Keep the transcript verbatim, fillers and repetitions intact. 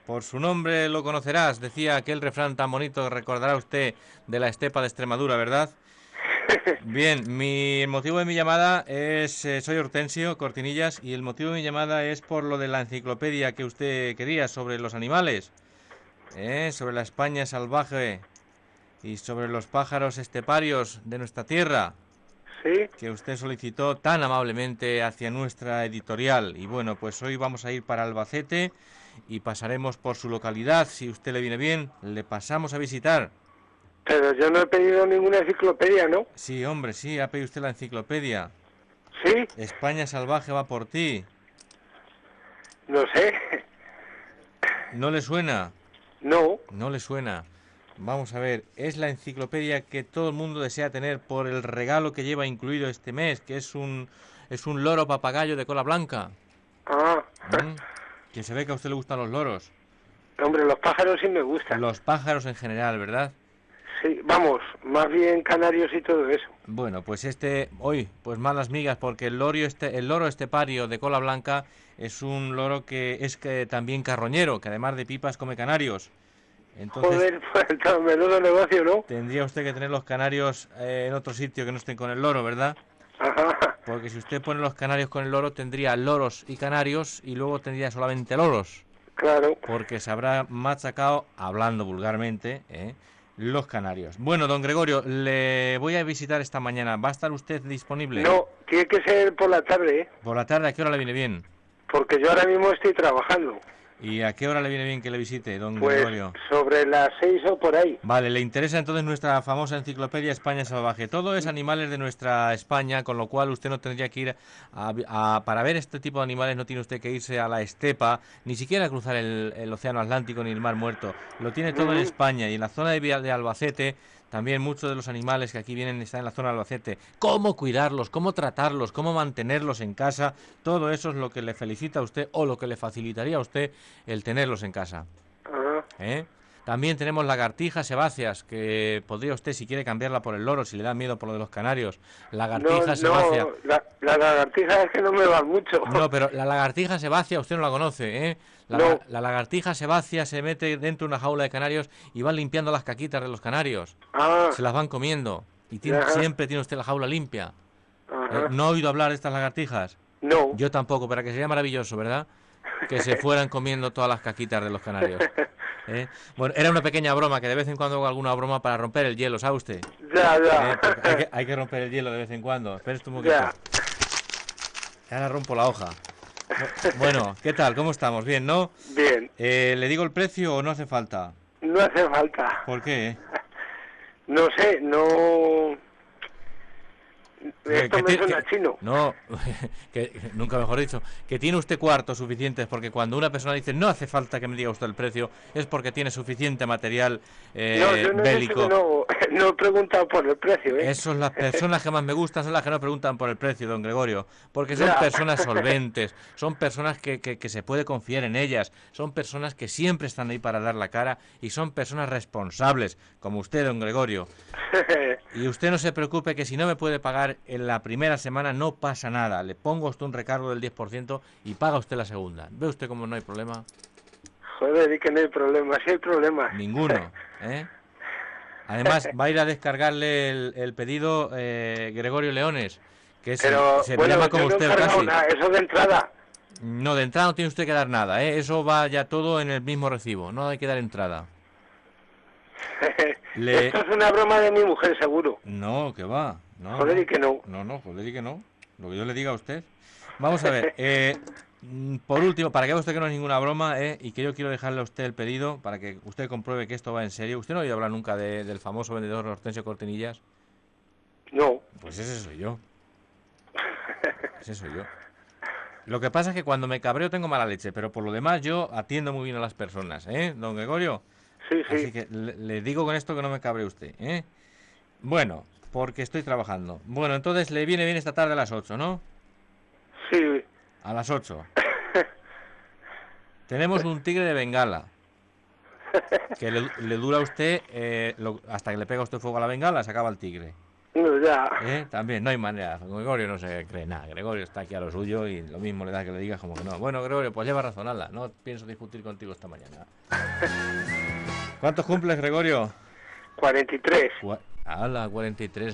Por su nombre lo conocerás, decía aquel refrán tan bonito que recordará usted de la estepa de Extremadura, ¿verdad? Bien, mi, el motivo de mi llamada es, eh, soy Hortensio Cortinillas y el motivo de mi llamada es por lo de la enciclopedia que usted quería sobre los animales, ¿eh? Sobre la España salvaje y sobre los pájaros esteparios de nuestra tierra, Sí, que usted solicitó tan amablemente hacia nuestra editorial. Y bueno, pues hoy vamos a ir para Albacete y pasaremos por su localidad. Si usted le viene bien, le pasamos a visitar. pero yo no he pedido ninguna enciclopedia, ¿no? Sí, hombre, sí, ha pedido usted la enciclopedia. Sí, España salvaje va por ti. no sé. ¿No le suena? No, No le suena. Vamos a ver, es la enciclopedia que todo el mundo desea tener por el regalo que lleva incluido este mes, que es un es un loro papagayo de cola blanca. ah, ¿Mm? Que se ve que a usted le gustan los loros. hombre, los pájaros sí me gustan. Los pájaros en general, ¿verdad? Sí, vamos, más bien canarios y todo eso. Bueno, pues este, hoy, pues malas migas, porque el loro, este, el loro estepario de cola blanca es un loro que es que también carroñero, que además de pipas come canarios. Entonces Joder, pues entonces, menudo negocio, ¿no? tendría usted que tener los canarios eh, en otro sitio que no estén con el loro, ¿verdad? Ajá, Porque si usted pone los canarios con el loro, tendría loros y canarios y luego tendría solamente loros. claro. Porque se habrá machacado, hablando vulgarmente, ¿eh? Los canarios. Bueno, don Gregorio, le voy a visitar esta mañana. ¿Va a estar usted disponible? No, tiene que ser por la tarde, ¿eh? Por la tarde, ¿a qué hora le viene bien? Porque yo ahora mismo estoy trabajando. ¿Y a qué hora le viene bien que le visite, don Pues Gregorio? sobre las seis o por ahí. Vale, le interesa entonces nuestra famosa enciclopedia España Salvaje. Todo es animales de nuestra España, con lo cual usted no tendría que ir a, a- para ver este tipo de animales, no tiene usted que irse a la estepa, ni siquiera cruzar el, el Océano Atlántico ni el Mar Muerto. Lo tiene todo en Ujú. España y en la zona de, Via- de Albacete. También muchos de los animales que aquí vienen están en la zona de Albacete. Cómo cuidarlos, cómo tratarlos, cómo mantenerlos en casa, todo eso es lo que le felicita a usted o lo que le facilitaría a usted el tenerlos en casa. Ajá. ¿Eh? También tenemos lagartijas sebáceas, que podría usted, si quiere, cambiarla por el loro, si le da miedo por lo de los canarios. No, Lagartija sebácea. no, la, la lagartija es que no me van mucho. No, pero la lagartija sebácea usted no la conoce, ¿eh? La, la- No, la lagartija sebácea se mete dentro de una jaula de canarios y van limpiando las caquitas de los canarios. ah, Se las van comiendo. Y tiene- ajá, siempre tiene usted la jaula limpia. ¿Eh? ajá. ¿No ha oído hablar de estas lagartijas? No. Yo tampoco, pero que sería maravilloso, ¿verdad? Que se fueran comiendo todas las caquitas de los canarios. ¿Eh? Bueno, era una pequeña broma, que de vez en cuando hago alguna broma para romper el hielo, ¿sabe usted? Ya, ¿Eh? Porque hay que, ya. hay que romper el hielo de vez en cuando. Espera un poquito. Ya. Ahora rompo la hoja. Bu- Bueno, ¿qué tal? ¿Cómo estamos? Bien, ¿no? Bien. Eh, ¿le digo el precio o no hace falta? No hace falta. ¿Por qué? No sé, no... Que, Esto que me ti- suena que- chino. no, que nunca mejor dicho, que tiene usted cuartos suficientes, porque cuando una persona dice no hace falta que me diga usted el precio, es porque tiene suficiente material No, eh, yo no he dicho que bélico. no, no he preguntado por el precio, ¿eh? Esas son las personas que más me gustan, son las que no preguntan por el precio, don Gregorio, porque son Ya. personas solventes, son personas que, que, que se puede confiar en ellas, son personas que siempre están ahí para dar la cara y son personas responsables, como usted, don Gregorio. Y usted no se preocupe que si no me puede pagar en la primera semana no pasa nada, le pongo a usted un recargo del diez por ciento y paga usted la segunda. ¿Ve usted cómo no hay problema? Joder, y que no hay problema, sí hay problemas. Ninguno, ¿eh? Además, va a ir a descargarle el, el pedido eh, Gregorio Leones, que es, Pero, se bueno, llama yo como no he usted encargado casi. nada, eso de entrada. No, de entrada no tiene usted que dar nada, ¿eh? Eso va ya todo en el mismo recibo, no hay que dar entrada. Le... Esto es una broma de mi mujer, seguro. No, que va, no, Joder, y no, que no. no, no, joder y que no, lo que yo le diga a usted. Vamos a ver, eh, mm, por último, para que vea usted que no es ninguna broma, ¿eh? Y que yo quiero dejarle a usted el pedido para que usted compruebe que esto va en serio. ¿Usted no ha oído hablar nunca de- del famoso vendedor Hortensio Cortinillas? No. Pues ese soy yo. Ese soy yo. Lo que pasa es que cuando me cabreo tengo mala leche, pero por lo demás yo atiendo muy bien a las personas, ¿eh, don Gregorio? Sí, Así sí. que le, le digo con esto que no me cabre usted, ¿eh? Bueno, porque estoy trabajando. Bueno, entonces le viene bien esta tarde a las ocho, ¿no? Sí. A las ocho. Tenemos un tigre de Bengala, que le, le dura a usted eh, lo- hasta que le pega usted fuego a la bengala, se acaba el tigre. No, ya. ¿Eh? También, no hay manera. Gregorio no se cree nada. Gregorio está aquí a lo suyo y lo mismo le da que le digas como que no. Bueno, Gregorio, pues lleva razón, ala. No pienso discutir contigo esta mañana. ¿Cuántos cumples, Gregorio? cuarenta y tres. Cua- Ala, cuarenta y tres.